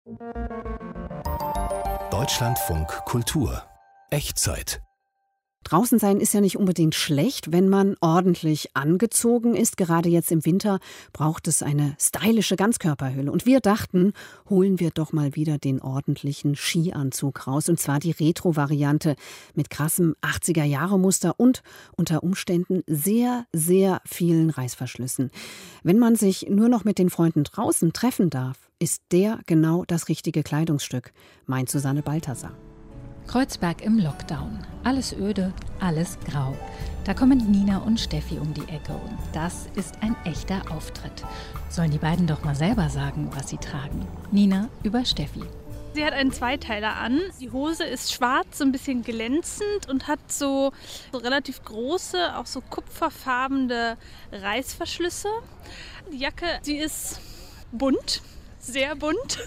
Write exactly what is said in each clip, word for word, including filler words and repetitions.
Deutschlandfunk Kultur. Echtzeit. Draußen sein ist ja nicht unbedingt schlecht, wenn man ordentlich angezogen ist. Gerade jetzt im Winter braucht es eine stylische Ganzkörperhülle. Und wir dachten, holen wir doch mal wieder den ordentlichen Skianzug raus. Und zwar die Retro-Variante mit krassem achtziger-Jahre-Muster und unter Umständen sehr, sehr vielen Reißverschlüssen. Wenn man sich nur noch mit den Freunden draußen treffen darf, ist der genau das richtige Kleidungsstück, meint Susanne Balthasar. Kreuzberg im Lockdown. Alles öde, alles grau. Da kommen Nina und Steffi um die Ecke und das ist ein echter Auftritt. Sollen die beiden doch mal selber sagen, was sie tragen. Nina über Steffi. Sie hat einen Zweiteiler an. Die Hose ist schwarz, so ein bisschen glänzend und hat so, so relativ große, auch so kupferfarbene Reißverschlüsse. Die Jacke, die ist bunt, sehr bunt,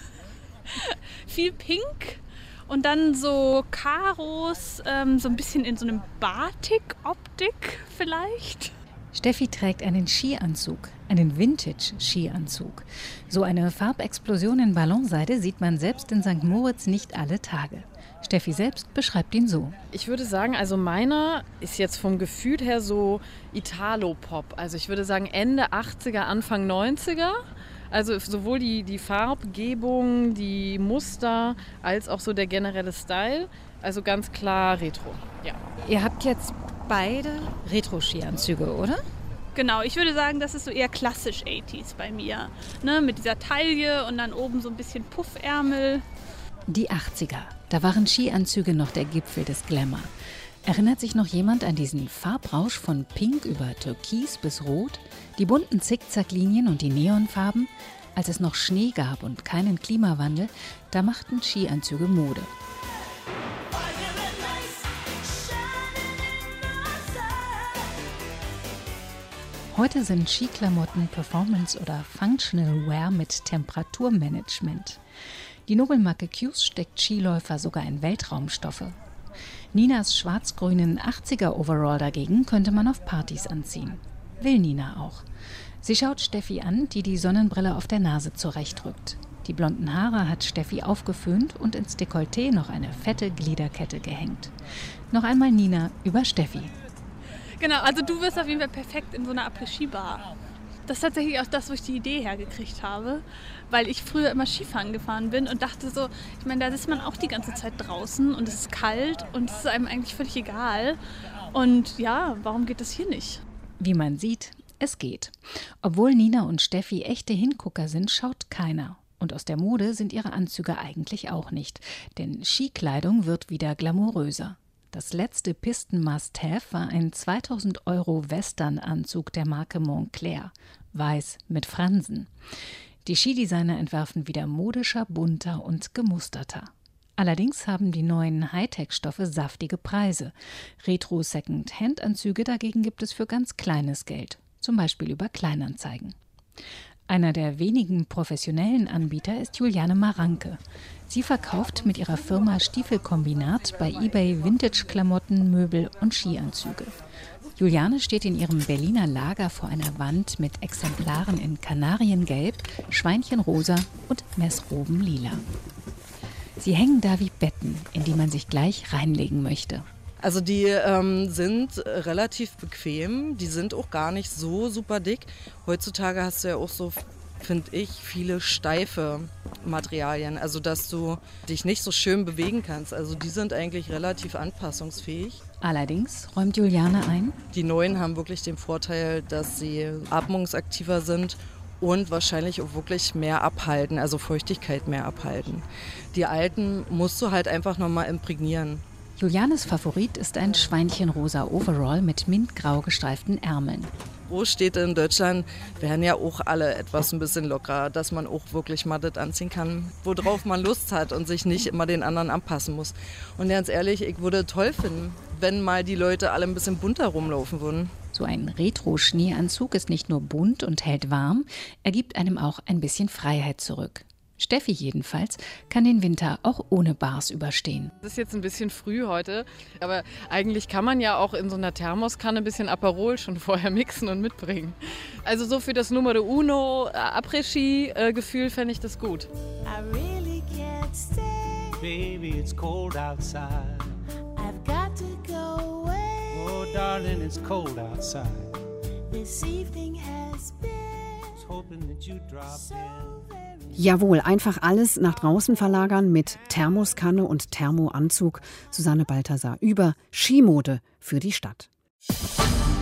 viel pink. Und dann so Karos, ähm, so ein bisschen in so einem Batik-Optik vielleicht. Steffi trägt einen Skianzug, einen Vintage-Skianzug. So eine Farbexplosion in Ballonseide sieht man selbst in Sankt Moritz nicht alle Tage. Steffi selbst beschreibt ihn so. Ich würde sagen, also meiner ist jetzt vom Gefühl her so Italo-Pop. Also ich würde sagen Ende achtziger, Anfang neunziger. Also sowohl die, die Farbgebung, die Muster, als auch so der generelle Style. Also ganz klar Retro, ja. Ihr habt jetzt beide Retro-Skianzüge, oder? Genau, ich würde sagen, das ist so eher klassisch achtziger bei mir. Ne, mit dieser Taille und dann oben so ein bisschen Puffärmel. Die achtziger, da waren Skianzüge noch der Gipfel des Glamour. Erinnert sich noch jemand an diesen Farbrausch von Pink über Türkis bis Rot? Die bunten Zickzacklinien und die Neonfarben? Als es noch Schnee gab und keinen Klimawandel, da machten Skianzüge Mode. Heute sind Skiklamotten Performance- oder Functional Wear mit Temperaturmanagement. Die Nobelmarke Q's steckt Skiläufer sogar in Weltraumstoffe. Ninas schwarz-grünen achtziger-Overall dagegen könnte man auf Partys anziehen. Will Nina auch. Sie schaut Steffi an, die die Sonnenbrille auf der Nase zurechtrückt. Die blonden Haare hat Steffi aufgeföhnt und ins Dekolleté noch eine fette Gliederkette gehängt. Noch einmal Nina über Steffi. Genau, also du wirst auf jeden Fall perfekt in so einer Après-Ski-Bar. Das ist tatsächlich auch das, wo ich die Idee hergekriegt habe, weil ich früher immer Skifahren gefahren bin und dachte so, ich meine, da sitzt man auch die ganze Zeit draußen und es ist kalt und es ist einem eigentlich völlig egal. Und ja, warum geht das hier nicht? Wie man sieht, es geht. Obwohl Nina und Steffi echte Hingucker sind, schaut keiner. Und aus der Mode sind ihre Anzüge eigentlich auch nicht. Denn Skikleidung wird wieder glamouröser. Das letzte Pisten-Must-Have war ein zweitausend Euro Western-Anzug der Marke Moncler. Weiß mit Fransen. Die Skidesigner entwerfen wieder modischer, bunter und gemusterter. Allerdings haben die neuen Hightech-Stoffe saftige Preise. Retro-Second-Hand-Anzüge dagegen gibt es für ganz kleines Geld. Zum Beispiel über Kleinanzeigen. Einer der wenigen professionellen Anbieter ist Juliane Maranke. Sie verkauft mit ihrer Firma Stiefelkombinat bei eBay Vintage-Klamotten, Möbel und Skianzüge. Juliane steht in ihrem Berliner Lager vor einer Wand mit Exemplaren in Kanariengelb, Schweinchenrosa und Messrobenlila. Sie hängen da wie Betten, in die man sich gleich reinlegen möchte. Also die ähm, sind relativ bequem, die sind auch gar nicht so super dick. Heutzutage hast du ja auch so, finde ich, viele steife Materialien, also dass du dich nicht so schön bewegen kannst. Also die sind eigentlich relativ anpassungsfähig. Allerdings räumt Juliane ein: Die neuen haben wirklich den Vorteil, dass sie atmungsaktiver sind und wahrscheinlich auch wirklich mehr abhalten, also Feuchtigkeit mehr abhalten. Die alten musst du halt einfach nochmal imprägnieren. Julianes Favorit ist ein schweinchenrosa Overall mit mintgrau gestreiften Ärmeln. Großstädte in Deutschland werden ja auch alle etwas ein bisschen lockerer, dass man auch wirklich mal das anziehen kann, worauf man Lust hat und sich nicht immer den anderen anpassen muss. Und ganz ehrlich, ich würde toll finden, wenn mal die Leute alle ein bisschen bunter rumlaufen würden. So ein Retro-Schneeanzug ist nicht nur bunt und hält warm, er gibt einem auch ein bisschen Freiheit zurück. Steffi jedenfalls kann den Winter auch ohne Bars überstehen. Das ist jetzt ein bisschen früh heute, aber eigentlich kann man ja auch in so einer Thermoskanne ein bisschen Aperol schon vorher mixen und mitbringen. Also so für das Numero Uno Après-Ski-Gefühl fände ich das gut. I really can't stay. Baby, it's cold outside. I've got to go away. Oh, darling, it's cold outside. This evening has been Hoping that you drop so in. very. Jawohl, einfach alles nach draußen verlagern mit Thermoskanne und Thermoanzug. Susanne Balthasar über Skimode für die Stadt.